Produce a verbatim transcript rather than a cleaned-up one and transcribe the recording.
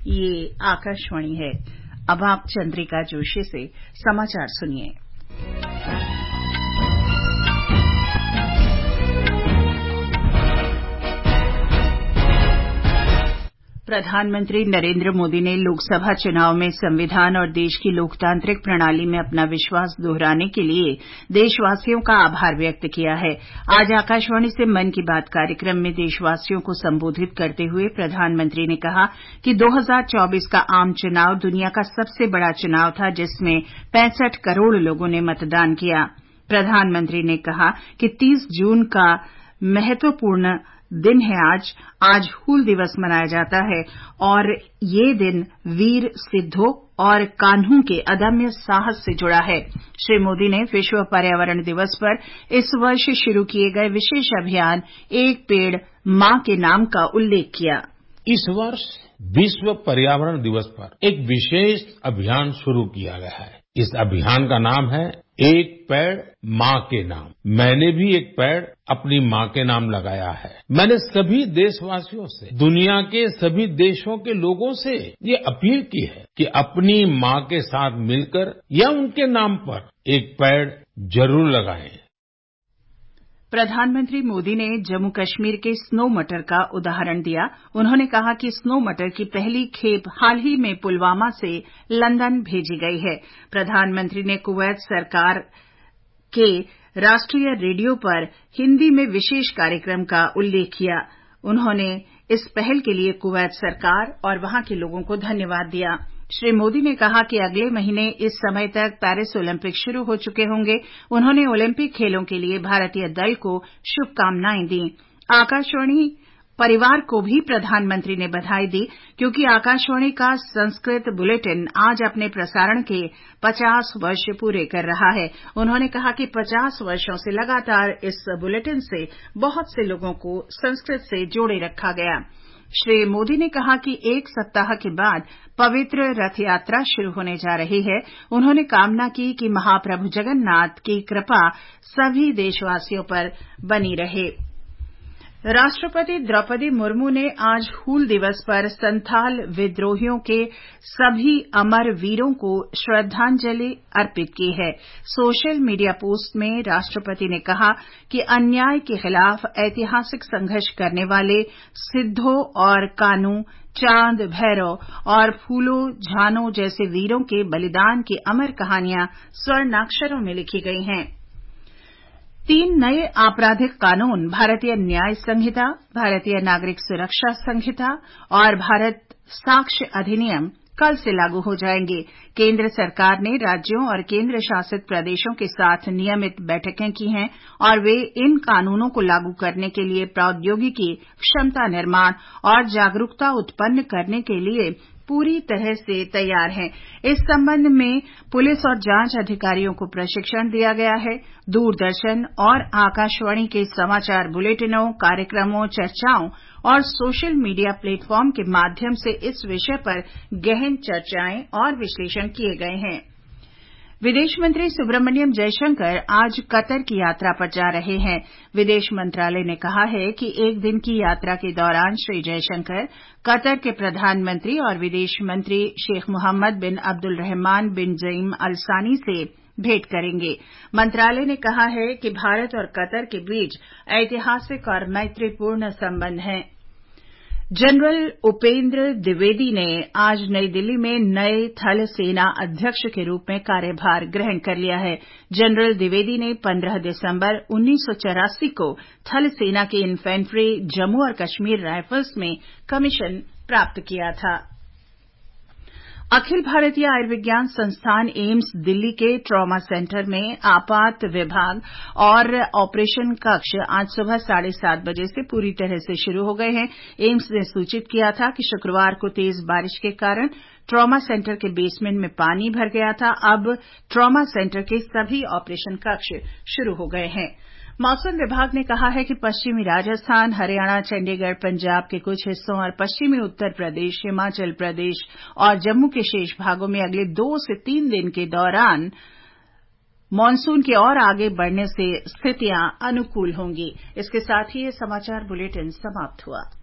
ये आकाशवाणी है। अब आप चंद्रिका जोशी से समाचार सुनिए। प्रधानमंत्री नरेंद्र मोदी ने लोकसभा चुनाव में संविधान और देश की लोकतांत्रिक प्रणाली में अपना विश्वास दोहराने के लिए देशवासियों का आभार व्यक्त किया है। आज आकाशवाणी से मन की बात कार्यक्रम में देशवासियों को संबोधित करते हुए प्रधानमंत्री ने कहा कि दो हज़ार चौबीस का आम चुनाव दुनिया का सबसे बड़ा चुनाव था, जिसमें पैंसठ करोड़ लोगों ने मतदान किया। प्रधानमंत्री ने कहा कि तीस जून का महत्वपूर्ण दिन है। आज आज हूल दिवस मनाया जाता है और ये दिन वीर सिद्धों और कान्हू के अदम्य साहस से जुड़ा है। श्री मोदी ने विश्व पर्यावरण दिवस पर इस वर्ष शुरू किए गए विशेष अभियान एक पेड़ मां के नाम का उल्लेख किया। इस वर्ष विश्व पर्यावरण दिवस पर एक विशेष अभियान शुरू किया गया है। इस अभियान का नाम है एक पेड़ मां के नाम। मैंने भी एक पेड़ अपनी मां के नाम लगाया है। मैंने सभी देशवासियों से, दुनिया के सभी देशों के लोगों से ये अपील की है कि अपनी मां के साथ मिलकर या उनके नाम पर एक पेड़ जरूर लगाएं। प्रधानमंत्री मोदी ने जम्मू कश्मीर के स्नो मटर का उदाहरण दिया। उन्होंने कहा कि स्नो मटर की पहली खेप हाल ही में पुलवामा से लंदन भेजी गई है। प्रधानमंत्री ने कुवैत सरकार के राष्ट्रीय रेडियो पर हिंदी में विशेष कार्यक्रम का उल्लेख किया। उन्होंने इस पहल के लिए कुवैत सरकार और वहां के लोगों को धन्यवाद दिया। श्री मोदी ने कहा कि अगले महीने इस समय तक पेरिस ओलंपिक शुरू हो चुके होंगे। उन्होंने ओलंपिक खेलों के लिए भारतीय दल को शुभकामनाएं दी। आकाशवाणी परिवार को भी प्रधानमंत्री ने बधाई दी, क्योंकि आकाशवाणी का संस्कृत बुलेटिन आज अपने प्रसारण के पचास वर्ष पूरे कर रहा है। उन्होंने कहा कि पचास वर्षों से लगातार इस बुलेटिन से बहुत से लोगों को संस्कृत से जोड़े रखा गया। श्री मोदी ने कहा कि एक सप्ताह के बाद पवित्र रथ यात्रा शुरू होने जा रही है। उन्होंने कामना की कि महाप्रभु जगन्नाथ की कृपा सभी देशवासियों पर बनी रहे। राष्ट्रपति द्रौपदी मुर्मू ने आज हूल दिवस पर संथाल विद्रोहियों के सभी अमर वीरों को श्रद्धांजलि अर्पित की है। सोशल मीडिया पोस्ट में राष्ट्रपति ने कहा कि अन्याय के खिलाफ ऐतिहासिक संघर्ष करने वाले सिद्धों और कान्हू, चांद, भैरव और फूलो झानो जैसे वीरों के बलिदान की अमर कहानियां स्वर्णाक्षरों में लिखी गई हैं। तीन नए आपराधिक कानून, भारतीय न्याय संहिता, भारतीय नागरिक सुरक्षा संहिता और भारत साक्ष्य अधिनियम कल से लागू हो जाएंगे। केंद्र सरकार ने राज्यों और केंद्र शासित प्रदेशों के साथ नियमित बैठकें की हैं और वे इन कानूनों को लागू करने के लिए प्रौद्योगिकी, क्षमता निर्माण और जागरूकता उत्पन्न करने के लिए पूरी तरह से तैयार हैं। इस संबंध में पुलिस और जांच अधिकारियों को प्रशिक्षण दिया गया है। दूरदर्शन और आकाशवाणी के समाचार बुलेटिनों, कार्यक्रमों, चर्चाओं और सोशल मीडिया प्लेटफॉर्म के माध्यम से इस विषय पर गहन चर्चाएं और विश्लेषण किए गए हैं। विदेश मंत्री सुब्रमण्यम जयशंकर आज कतर की यात्रा पर जा रहे हैं। विदेश मंत्रालय ने कहा है कि एक दिन की यात्रा के दौरान श्री जयशंकर कतर के प्रधानमंत्री और विदेश मंत्री शेख मोहम्मद बिन अब्दुल रहमान बिन जईम अल सानी से भेंट करेंगे। मंत्रालय ने कहा है कि भारत और कतर के बीच ऐतिहासिक और मैत्रीपूर्ण संबंध हैं। जनरल उपेंद्र द्विवेदी ने आज नई दिल्ली में नए थल सेना अध्यक्ष के रूप में कार्यभार ग्रहण कर लिया है। जनरल द्विवेदी ने पंद्रह दिसंबर उन्नीस सौ चौरासी को थल सेना की इन्फेंट्री जम्मू और कश्मीर राइफल्स में कमीशन प्राप्त किया था। अखिल भारतीय आयुर्विज्ञान संस्थान एम्स दिल्ली के ट्रॉमा सेंटर में आपात विभाग और ऑपरेशन कक्ष आज सुबह साढ़े सात बजे से पूरी तरह से शुरू हो गए हैं। एम्स ने सूचित किया था कि शुक्रवार को तेज बारिश के कारण ट्रॉमा सेंटर के बेसमेंट में पानी भर गया था। अब ट्रॉमा सेंटर के सभी ऑपरेशन कक्ष शुरू हो गए हैं। मौसम विभाग ने कहा है कि पश्चिमी राजस्थान, हरियाणा, चंडीगढ़, पंजाब के कुछ हिस्सों और पश्चिमी उत्तर प्रदेश, हिमाचल प्रदेश और जम्मू के शेष भागों में अगले दो से तीन दिन के दौरान मानसून के और आगे बढ़ने से स्थितियां अनुकूल होंगी। इसके साथ ही ये समाचार बुलेटिन समाप्त हुआ।